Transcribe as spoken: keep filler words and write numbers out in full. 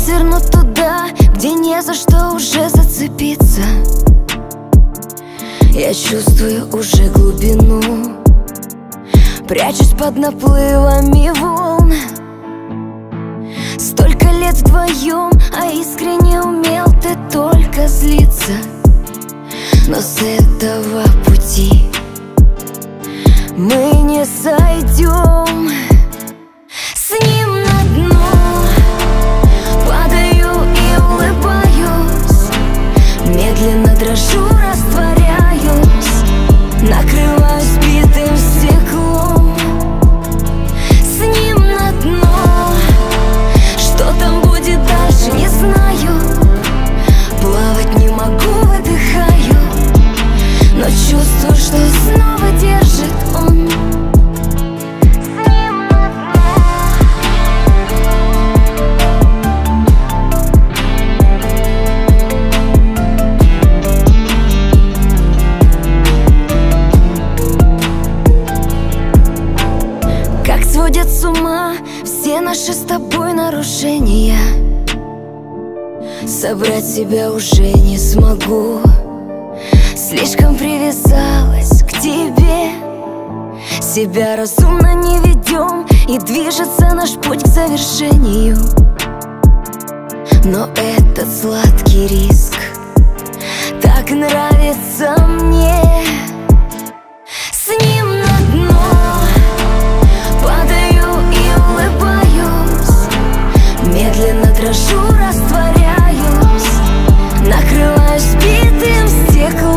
сверну туда, где не за что уже зацепиться. Я чувствую уже глубину, прячусь под наплывами волн. Столько лет вдвоем, а искренне умел ты только злиться. Но с этого пути мы не сойдем. С ним на дно падаю и улыбаюсь, медленно дрожу, растворяюсь, накрываюсь битым стеклом. С ним на дно, что там будет дальше, не знаю. Плавать не могу, выдыхаю, но чувствую, что снова держит он. С ним на дно. Как сводят с ума все наши с тобой нарушения. Собрать себя уже не смогу, слишком привязалась к тебе. Себя разумно не ведем, и движется наш путь к завершению. Но этот сладкий риск так нравится мне. С ним на дно падаю и улыбаюсь, медленно дрожу, растворяюсь, накрываюсь битым стеклом.